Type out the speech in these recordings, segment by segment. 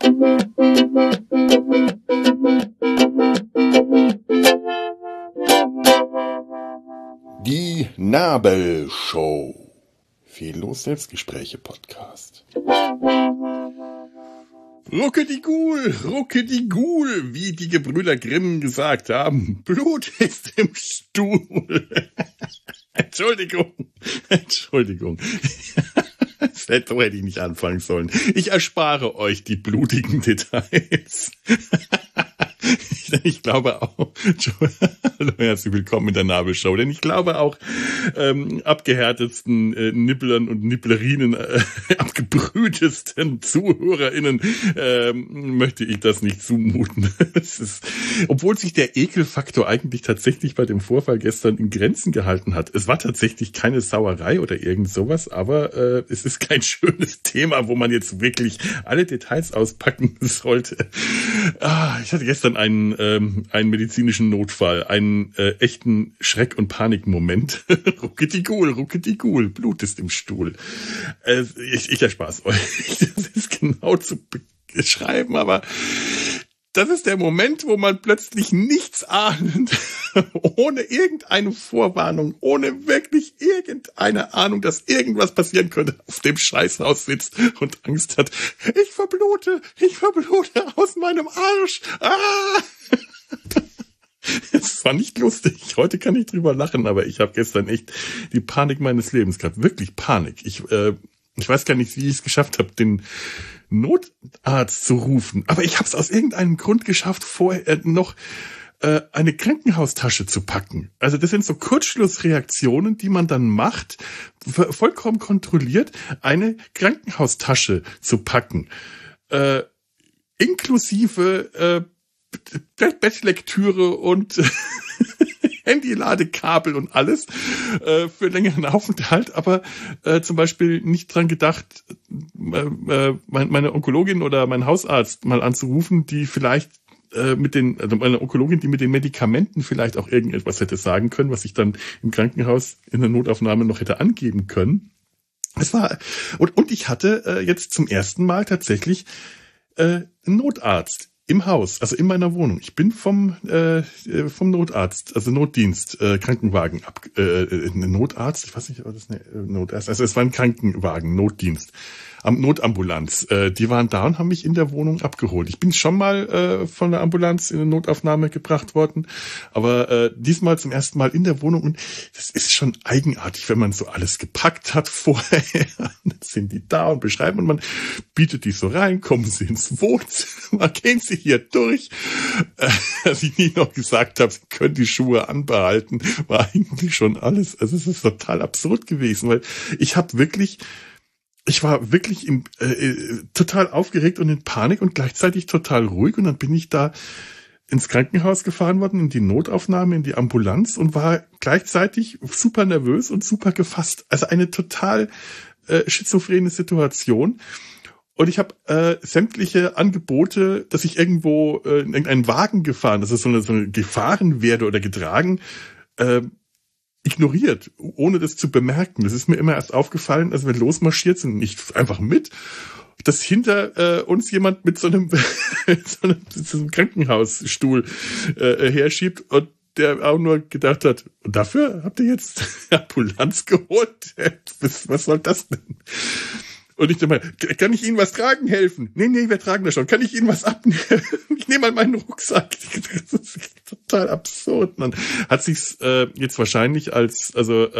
Die Nabelshow. Fehllos Selbstgespräche-Podcast. Rucke-die-Gul, wie die Gebrüder Grimm gesagt haben. Blut ist im Stuhl. Entschuldigung. So hätte ich nicht anfangen sollen. Ich erspare euch die blutigen Details. Ich glaube auch, hallo, herzlich willkommen in der Nabelshow, denn ich glaube auch abgehärtetsten Nibblern und Nibblerinen, abgebrühtesten ZuhörerInnen möchte ich das nicht zumuten. Obwohl sich der Ekelfaktor eigentlich tatsächlich bei dem Vorfall gestern in Grenzen gehalten hat. Es war tatsächlich keine Sauerei oder irgend sowas, aber es ist kein schönes Thema, wo man jetzt wirklich alle Details auspacken sollte. Ich hatte gestern einen medizinischen Notfall, einen echten Schreck- und Panikmoment. Rucke-die-Gul, Blut ist im Stuhl. Ich erspare es euch. Das ist genau zu beschreiben, aber das ist der Moment, wo man plötzlich nichts ahnend, ohne irgendeine Vorwarnung, ohne wirklich irgendeine Ahnung, dass irgendwas passieren könnte, auf dem Scheißhaus sitzt und Angst hat. Ich verblute aus meinem Arsch. Es war nicht lustig. Heute kann ich drüber lachen, aber ich habe gestern echt die Panik meines Lebens gehabt. Wirklich Panik. Ich weiß gar nicht, wie ich es geschafft habe, den Notarzt zu rufen. Aber ich habe es aus irgendeinem Grund geschafft, vorher noch eine Krankenhaustasche zu packen. Also das sind so Kurzschlussreaktionen, die man dann macht, vollkommen kontrolliert, eine Krankenhaustasche zu packen. Inklusive Bettlektüre und Handyladekabel und alles für längeren Aufenthalt, aber zum Beispiel nicht dran gedacht, meine Onkologin oder meinen Hausarzt mal anzurufen, die vielleicht meine Onkologin, die mit den Medikamenten vielleicht auch irgendetwas hätte sagen können, was ich dann im Krankenhaus in der Notaufnahme noch hätte angeben können. Und ich hatte jetzt zum ersten Mal tatsächlich einen Notarzt im Haus, also in meiner Wohnung. Ich bin vom Notarzt, also Notdienst, Krankenwagen Notarzt, ich weiß nicht, ob das Notarzt, also es war ein Krankenwagen, Notdienst, Notambulanz. Die waren da und haben mich in der Wohnung abgeholt. Ich bin schon mal von der Ambulanz in eine Notaufnahme gebracht worden, aber diesmal zum ersten Mal in der Wohnung und das ist schon eigenartig, wenn man so alles gepackt hat vorher. Dann sind die da und beschreiben und man bietet die so rein, kommen sie ins Wohnzimmer, gehen sie hier durch. Als ich nie noch gesagt habe, sie können die Schuhe anbehalten, war eigentlich schon alles. Also es ist total absurd gewesen, weil ich war wirklich total aufgeregt und in Panik und gleichzeitig total ruhig und dann bin ich da ins Krankenhaus gefahren worden, in die Notaufnahme, in die Ambulanz und war gleichzeitig super nervös und super gefasst. Also eine total schizophrene Situation. Und ich habe sämtliche Angebote, dass ich irgendwo in irgendeinen Wagen gefahren, dass es so eine gefahren werde oder getragen, ignoriert, ohne das zu bemerken. Das ist mir immer erst aufgefallen, als wir losmarschiert sind, nicht einfach mit, dass hinter uns jemand mit so einem Krankenhausstuhl herschiebt und der auch nur gedacht hat, und dafür habt ihr jetzt Ambulanz geholt? Was soll das denn? Und ich dachte mal, kann ich Ihnen was tragen helfen? Nee, wir tragen das schon. Kann ich Ihnen was abnehmen? Ich nehme mal meinen Rucksack. Das ist total absurd. Man hat sich's jetzt wahrscheinlich als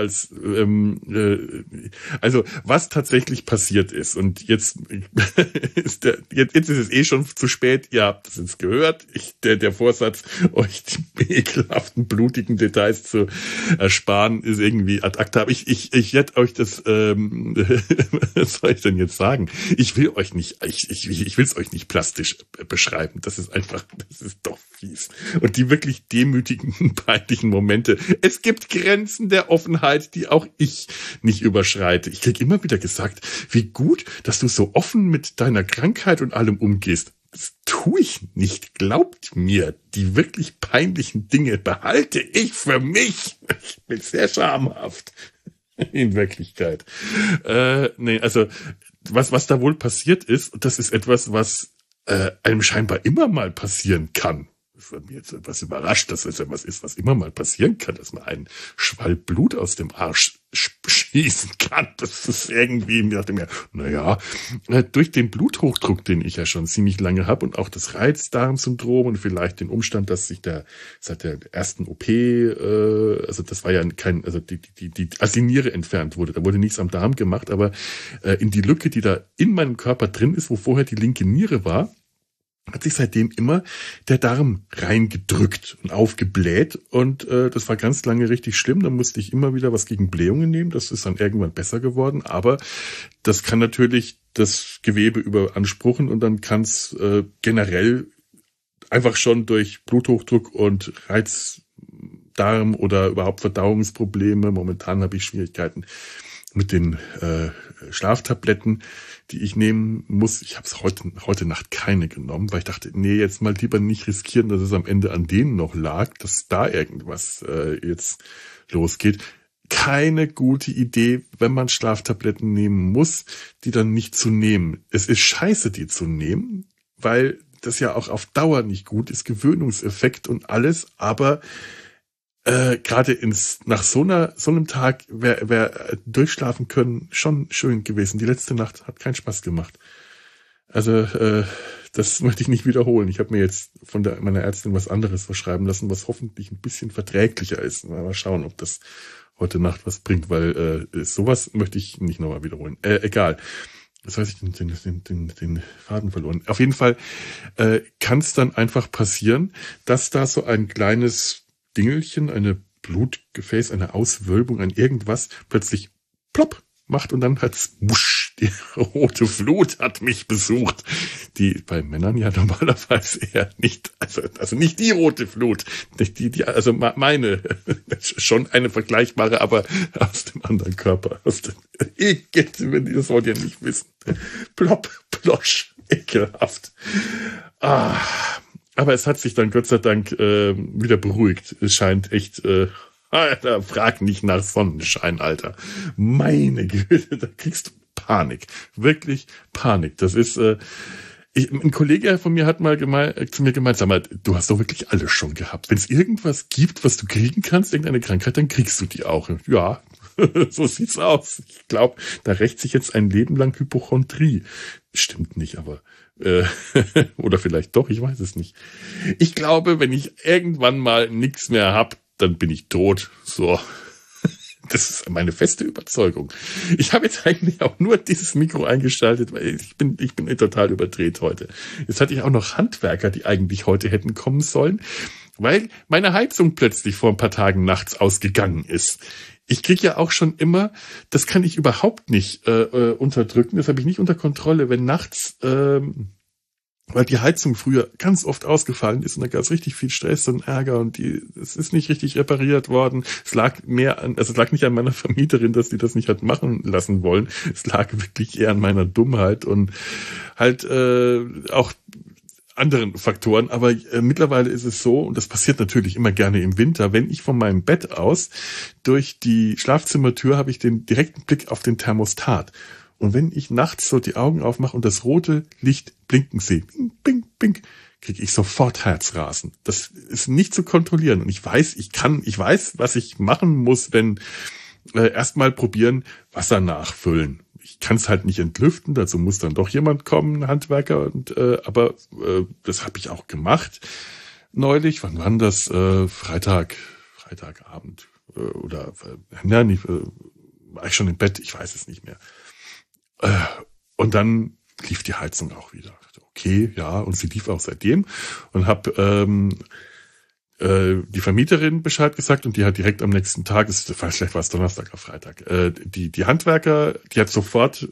was tatsächlich passiert ist. Und jetzt ist es eh schon zu spät. Ihr habt es jetzt gehört. Der Vorsatz, euch die ekelhaften, blutigen Details zu ersparen, ist irgendwie ad acta. Ich werde euch das, was soll ich denn jetzt sagen? Ich will es euch nicht plastisch beschreiben. Das ist doch fies. Und die wirklich demütigenden, peinlichen Momente. Es gibt Grenzen der Offenheit, die auch ich nicht überschreite. Ich krieg immer wieder gesagt, wie gut, dass du so offen mit deiner Krankheit und allem umgehst. Das tue ich nicht. Glaubt mir, die wirklich peinlichen Dinge behalte ich für mich. Ich bin sehr schamhaft. In Wirklichkeit. Also was da wohl passiert ist, das ist etwas, was einem scheinbar immer mal passieren kann. Das war mir jetzt etwas überrascht, dass es etwas ist, was immer mal passieren kann, dass man einen Schwall Blut aus dem Arsch schießen kann. Das ist irgendwie, ich dachte mir, naja, durch den Bluthochdruck, den ich ja schon ziemlich lange habe und auch das Reizdarmsyndrom und vielleicht den Umstand, dass sich seit der ersten OP, also das war ja also als die Niere entfernt wurde, da wurde nichts am Darm gemacht, aber in die Lücke, die da in meinem Körper drin ist, wo vorher die linke Niere war, hat sich seitdem immer der Darm reingedrückt und aufgebläht und das war ganz lange richtig schlimm. Da musste ich immer wieder was gegen Blähungen nehmen. Das ist dann irgendwann besser geworden, aber das kann natürlich das Gewebe überanspruchen und dann kann es generell einfach schon durch Bluthochdruck und Reizdarm oder überhaupt Verdauungsprobleme. Momentan habe ich Schwierigkeiten mit den Schlaftabletten, die ich nehmen muss. Ich habe es heute Nacht keine genommen, weil ich dachte, nee, jetzt mal lieber nicht riskieren, dass es am Ende an denen noch lag, dass da irgendwas jetzt losgeht. Keine gute Idee, wenn man Schlaftabletten nehmen muss, die dann nicht zu nehmen. Es ist scheiße, die zu nehmen, weil das ja auch auf Dauer nicht gut ist, Gewöhnungseffekt und alles, aber gerade nach so einem Tag wäre durchschlafen können schon schön gewesen. Die letzte Nacht hat keinen Spaß gemacht. Also das möchte ich nicht wiederholen. Ich habe mir jetzt von meiner Ärztin was anderes verschreiben lassen, was hoffentlich ein bisschen verträglicher ist. Mal schauen, ob das heute Nacht was bringt, weil sowas möchte ich nicht nochmal wiederholen. Egal. Das heißt, ich den Faden verloren. Auf jeden Fall kann es dann einfach passieren, dass da so ein kleines Dingelchen, eine Blutgefäß, eine Auswölbung, ein irgendwas plötzlich plopp macht und dann hat's wusch, die rote Flut hat mich besucht. Die bei Männern ja normalerweise eher nicht, also nicht die rote Flut, nicht also meine, schon eine vergleichbare, aber aus dem anderen Körper. Wenn die das Wort ja nicht wissen. Plopp, plosch, ekelhaft. Aber es hat sich dann Gott sei Dank wieder beruhigt. Es scheint echt, Alter, frag nicht nach Sonnenschein, Alter. Meine Güte, da kriegst du Panik. Wirklich Panik. Das ist, ein Kollege von mir hat mal zu mir gemeint, sag mal, du hast doch wirklich alles schon gehabt. Wenn es irgendwas gibt, was du kriegen kannst, irgendeine Krankheit, dann kriegst du die auch. Ja, so sieht's aus. Ich glaube, da rächt sich jetzt ein Leben lang Hypochondrie. Stimmt nicht, aber oder vielleicht doch, ich weiß es nicht. Ich glaube, wenn ich irgendwann mal nichts mehr hab, dann bin ich tot. So. Das ist meine feste Überzeugung. Ich habe jetzt eigentlich auch nur dieses Mikro eingeschaltet, weil ich bin total überdreht heute. Jetzt hatte ich auch noch Handwerker, die eigentlich heute hätten kommen sollen, weil meine Heizung plötzlich vor ein paar Tagen nachts ausgegangen ist. Ich krieg ja auch schon immer, das kann ich überhaupt nicht unterdrücken, das habe ich nicht unter Kontrolle, wenn nachts, weil die Heizung früher ganz oft ausgefallen ist und da gab es richtig viel Stress und Ärger und es ist nicht richtig repariert worden. Es lag es lag nicht an meiner Vermieterin, dass die das nicht hat machen lassen wollen. Es lag wirklich eher an meiner Dummheit und halt auch anderen Faktoren, aber mittlerweile ist es so, und das passiert natürlich immer gerne im Winter, wenn ich von meinem Bett aus durch die Schlafzimmertür habe ich den direkten Blick auf den Thermostat. Und wenn ich nachts so die Augen aufmache und das rote Licht blinken sehe, bing, bing, bing, kriege ich sofort Herzrasen. Das ist nicht zu kontrollieren. Und ich weiß, was ich machen muss, wenn erstmal probieren, Wasser nachfüllen. Ich kann es halt nicht entlüften, dazu muss dann doch jemand kommen, ein Handwerker. Aber das habe ich auch gemacht neulich. Wann war das? Freitagabend oder war ich schon im Bett? Ich weiß es nicht mehr. Und dann lief die Heizung auch wieder. Okay, ja, und sie lief auch seitdem und habe die Vermieterin Bescheid gesagt und die hat direkt am nächsten Tag, vielleicht war es Donnerstag oder Freitag, die Handwerker, die hat sofort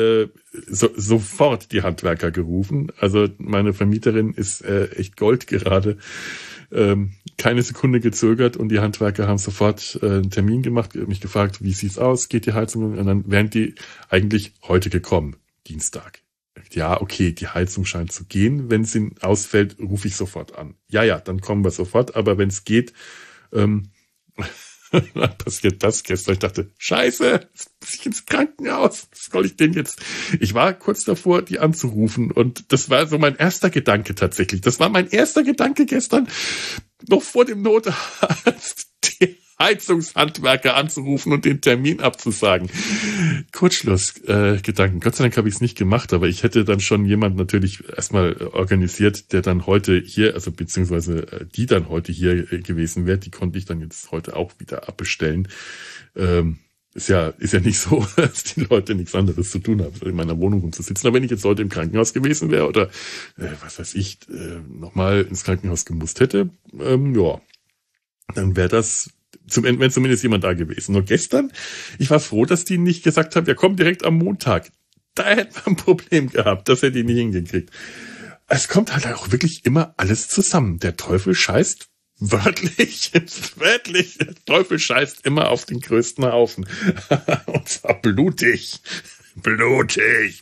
die Handwerker gerufen. Also meine Vermieterin ist echt Gold gerade. Keine Sekunde gezögert und die Handwerker haben sofort einen Termin gemacht, mich gefragt, wie sieht's aus, geht die Heizung? Und dann wären die eigentlich heute gekommen, Dienstag. Ja, okay, die Heizung scheint zu gehen. Wenn sie ausfällt, rufe ich sofort an. Ja, dann kommen wir sofort. Aber wenn es geht, Dann passiert das gestern. Ich dachte, Scheiße, jetzt muss ich ins Krankenhaus. Was soll ich denn jetzt? Ich war kurz davor, die anzurufen. Und das war so mein erster Gedanke tatsächlich. Das war mein erster Gedanke gestern, noch vor dem Notarzt, die Heizungshandwerker anzurufen und den Termin abzusagen. Kurzschlussgedanken. Gott sei Dank habe ich es nicht gemacht, aber ich hätte dann schon jemand natürlich erstmal organisiert, der dann heute hier, also beziehungsweise die dann heute hier gewesen wäre. Die konnte ich dann jetzt heute auch wieder abbestellen. Ist ja nicht so, dass die Leute nichts anderes zu tun haben, in meiner Wohnung rumzusitzen. Aber wenn ich jetzt heute im Krankenhaus gewesen wäre oder was weiß ich, nochmal ins Krankenhaus gemusst hätte, ja, dann wäre das wenn zumindest jemand da gewesen. Nur gestern, ich war froh, dass die nicht gesagt haben, wir kommen direkt am Montag. Da hätte man ein Problem gehabt, das hätte ich nicht hingekriegt. Es kommt halt auch wirklich immer alles zusammen. Der Teufel scheißt wörtlich, der Teufel scheißt immer auf den größten Haufen. Und zwar blutig. Blut.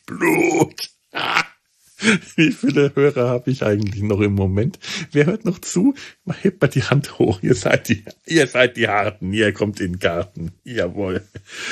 Wie viele Hörer habe ich eigentlich noch im Moment? Wer hört noch zu? Hebt mal die Hand hoch. Ihr seid die Harten. Ihr kommt in den Garten. Jawohl.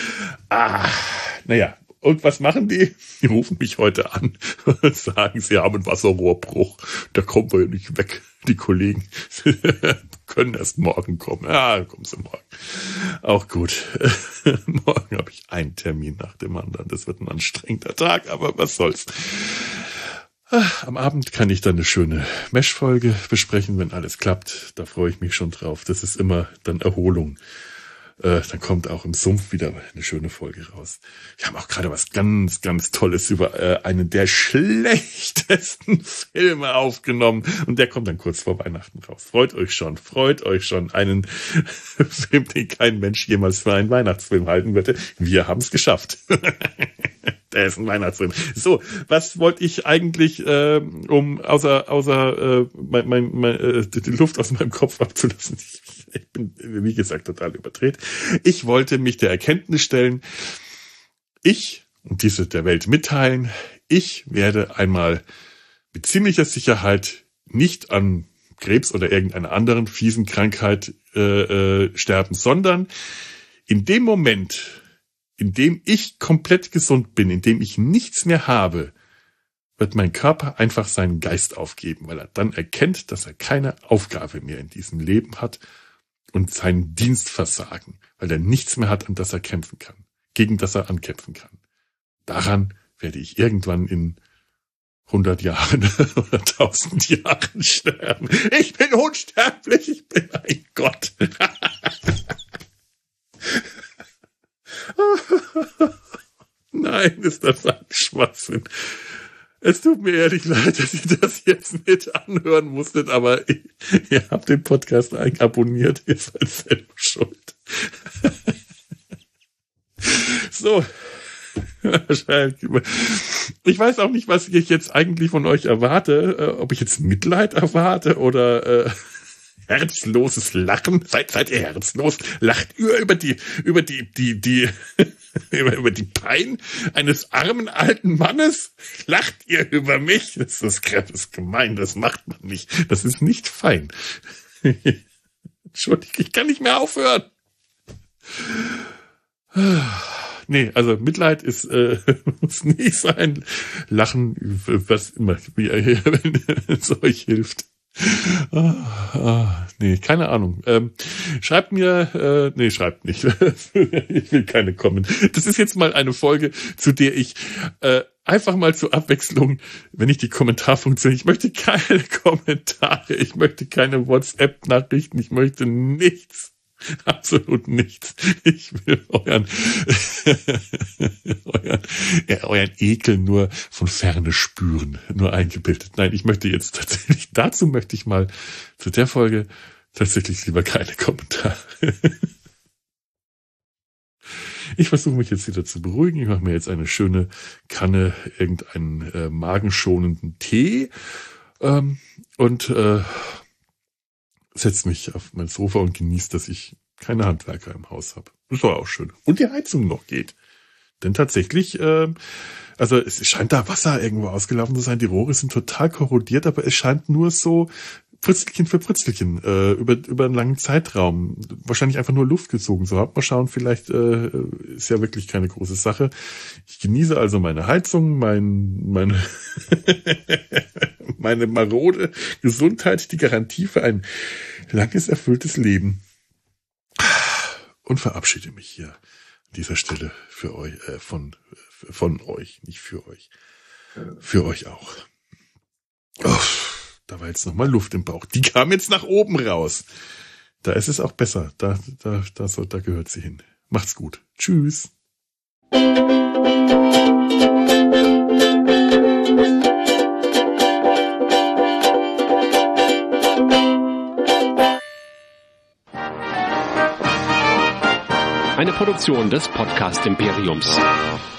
Naja. Und was machen die? Die rufen mich heute an und sagen, sie haben einen Wasserrohrbruch. Da kommen wir nicht weg. Die Kollegen können erst morgen kommen. Ja, dann kommen sie morgen. Auch gut. Morgen habe ich einen Termin nach dem anderen. Das wird ein anstrengender Tag, aber was soll's. Am Abend kann ich dann eine schöne Mesh-Folge besprechen, wenn alles klappt. Da freue ich mich schon drauf. Das ist immer dann Erholung. Dann kommt auch im Sumpf wieder eine schöne Folge raus. Wir haben auch gerade was ganz, ganz Tolles über einen der schlechtesten Filme aufgenommen. Und der kommt dann kurz vor Weihnachten raus. Freut euch schon. Einen Film, den kein Mensch jemals für einen Weihnachtsfilm halten würde. Wir haben es geschafft. Der ist ein Weihnachtsfilm. So, was wollte ich eigentlich, um außer die Luft aus meinem Kopf abzulassen? Ich bin, wie gesagt, total überdreht. Ich wollte mich der Erkenntnis stellen, und diese der Welt mitteilen, ich werde einmal mit ziemlicher Sicherheit nicht an Krebs oder irgendeiner anderen fiesen Krankheit sterben, sondern in dem Moment, in dem ich komplett gesund bin, in dem ich nichts mehr habe, wird mein Körper einfach seinen Geist aufgeben, weil er dann erkennt, dass er keine Aufgabe mehr in diesem Leben hat und seinen Dienst versagen, weil er nichts mehr hat, an das er kämpfen kann, gegen das er ankämpfen kann. Daran werde ich irgendwann in 100 Jahren oder 1000 Jahren sterben. Ich bin unsterblich, ich bin ein Gott. Nein, ist das ein Schwachsinn. Es tut mir ehrlich leid, dass ihr das jetzt mit anhören musstet, aber ihr habt den Podcast abonniert, ihr seid selber schuld. So. Ich weiß auch nicht, was ich jetzt eigentlich von euch erwarte, ob ich jetzt Mitleid erwarte oder herzloses Lachen. Seid ihr herzlos? Lacht ihr über die Pein eines armen alten Mannes? Lacht ihr über mich? Das ist gemein, das macht man nicht. Das ist nicht fein. Entschuldigung, ich kann nicht mehr aufhören. Nee, also Mitleid ist muss nicht sein. Lachen, was immer, wenn es euch hilft. Nee, keine Ahnung. Schreibt mir, schreibt nicht. Ich will keine kommen. Das ist jetzt mal eine Folge, zu der ich einfach mal zur Abwechslung, wenn ich die Kommentarfunktion, ich möchte keine Kommentare, ich möchte keine WhatsApp-Nachrichten, ich möchte nichts. Absolut nichts. Ich will euren Ekel nur von Ferne spüren, nur eingebildet. Nein, ich möchte jetzt tatsächlich, dazu möchte ich mal zu der Folge tatsächlich lieber keine Kommentare. Ich versuche mich jetzt wieder zu beruhigen. Ich mache mir jetzt eine schöne Kanne, irgendeinen magenschonenden Tee und setze mich auf mein Sofa und genieße, dass ich keine Handwerker im Haus habe. Das war auch schön. Und die Heizung noch geht. Denn tatsächlich, also es scheint da Wasser irgendwo ausgelaufen zu sein. Die Rohre sind total korrodiert, aber es scheint nur so Fritzelchen für Fritzelchen, über einen langen Zeitraum. Wahrscheinlich einfach nur Luft gezogen. So, mal schauen, vielleicht ist ja wirklich keine große Sache. Ich genieße also meine Heizung, meine meine marode Gesundheit, die Garantie für ein langes, erfülltes Leben. Und verabschiede mich hier an dieser Stelle für euch, von euch, nicht für euch. Für euch auch. Oh, da war jetzt nochmal Luft im Bauch. Die kam jetzt nach oben raus. Da ist es auch besser. Da gehört sie hin. Macht's gut. Tschüss. Eine Produktion des Podcast Imperiums.